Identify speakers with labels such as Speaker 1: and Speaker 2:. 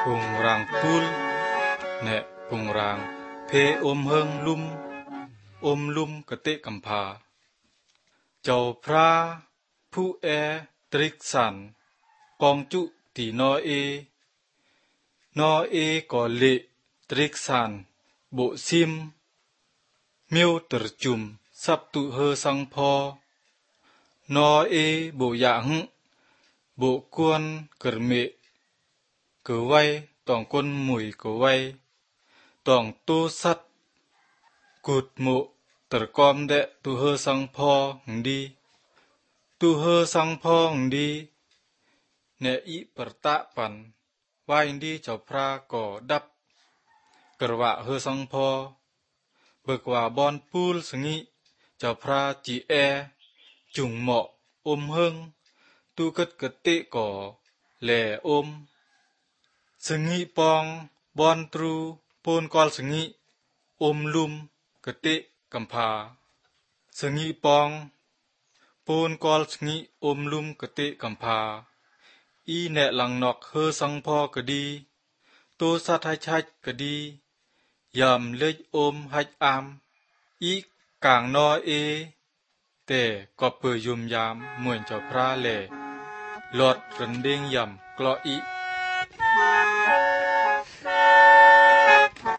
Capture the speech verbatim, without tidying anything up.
Speaker 1: กุงรางปุลเนกุงรางเพอมเฮิงลุมอมลุมกะเตกัมพาเจ้าพระผู้แอตริกสันกองจุตีนอเอนอเอก็เละตริกสันโบซิมมิวตรจุมสับตุเฮสังพอนอเอโบยะหึโบกวนกระเมกะไว้ต้องก้นหมุยกะไว้ต้องตูสัดกุดโมตรกอมเดะตุเฮสังพอหงดีตุเฮสังพอหงดีเนอิปรตะปันวายดีเจ้าพระก็ดับกระวะเฮสังพอเบิกว่าบอนปูลสงิเจ้าพระจีแอจุงเหมาะอมเฮิงตุกึดกะเตะก่อแลอมสงิปองบอนตรูปูนกอลสงิอมลุมกะเตะกัมพาสงิปองปูนกอลสงิอมลุมกะเตะกัมพาอีแนะหลังนอกเฮสังพอกะดีตูสัทให้ชัดกะดียามเล็กอมให้อามอีกางนอเอแต่ก็เปื่อยุมยามเหมือนเจ้าพระแลหลอดรันเดงยำกลออี